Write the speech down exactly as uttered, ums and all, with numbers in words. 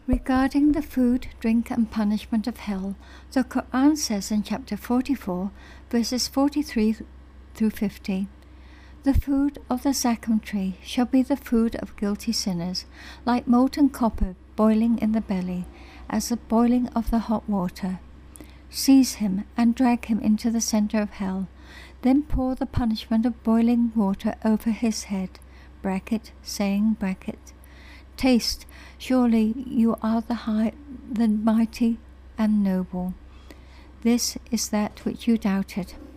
Regarding the food, drink, and punishment of hell, the Quran says in chapter forty-four, verses forty-three through fifty, "The food of the zakum tree shall be the food of guilty sinners, like molten copper boiling in the belly, as the boiling of the hot water. Seize him and drag him into the center of hell, then pour the punishment of boiling water over his head, bracket, saying, bracket, Taste, surely you are the high, the mighty and noble. This is that which you doubted."